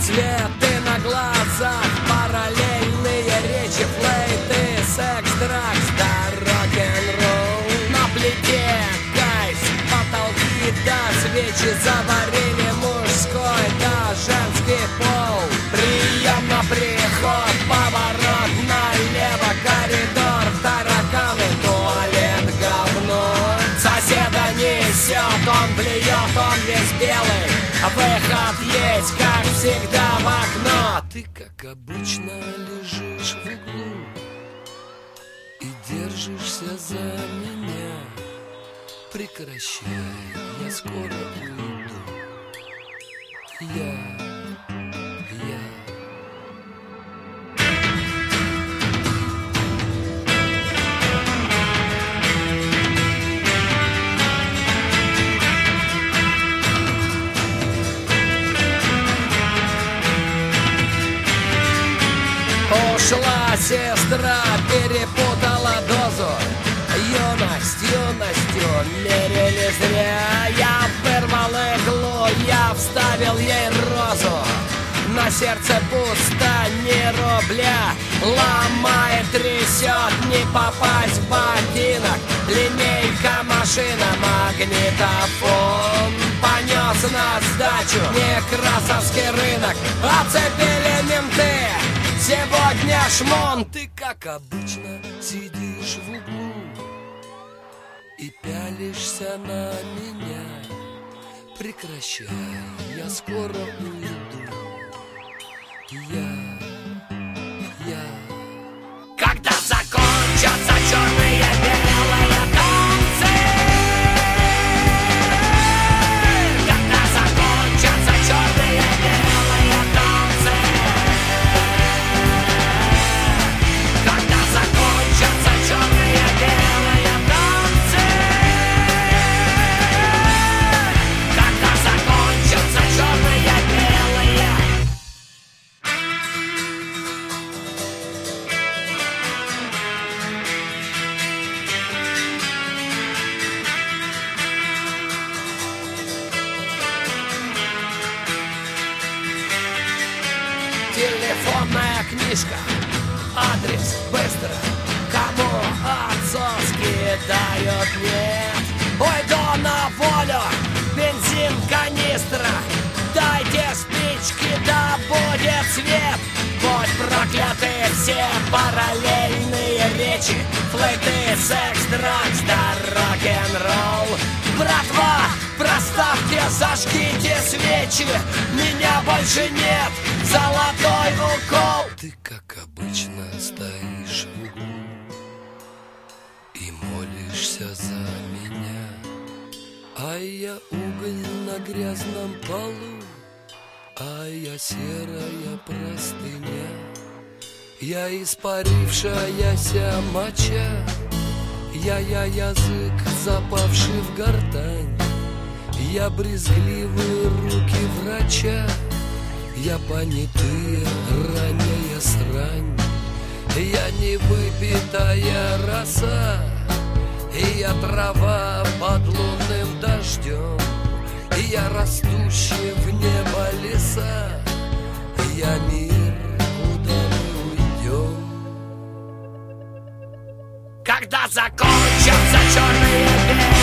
Цветы на глазах, параллельные речи, флейты, секс, дракс, да рок-н-ролл. На плите кайф, потолки, да свечи, заварили мужской, да женский пол. Прием на приход, поворот налево, коридор, тараканы, туалет, говно. Соседа несет, он плюет, он весь белый. Выход есть, как всегда, в окно. Ты, как обычно, лежишь в углу и держишься за меня. Прекращай, я скоро уйду. Я Ушла сестра, перепутала дозу. Юностью мерили зря. Я вырвал иглу, я вставил ей розу. На сердце пусто, ни рубля. Ломает, трясет, не попасть в ботинок. Линейка, машина, магнитофон. Понес на сдачу Некрасовский рынок. Оцепили менты. Сегодня шмон. Ты, как обычно, сидишь в углу и пялишься на меня. Прекращай, я скоро уйду. Когда закончатся черные белые танцы, когда закончатся черные белые танцы, когда закончатся черные белые танцы, когда закончатся черные белые. Телефонная книжка, адрес быстро. Кому отцовский дают нет. Уйду на волю, бензин, канистра. Дайте спички, да будет свет. Будь прокляты все параллельные речи. Флейты, секс, дракс, да рок-н-ролл. Братва, проставьте, зажгите свечи. Меня больше нет, золотой укол. Ты, как обычно, стоишь в углу и молишься за меня. А я уголь на грязном полу, а я серая простыня. Я испарившаяся моча, я язык, запавший в гортань. Я брезгливые руки врача, я понятые ранняя срань. Я невыпитая роса, я трава под лунным дождем. Я растущие в небо леса, я мир, куда мы уйдем. Когда закончатся черные белые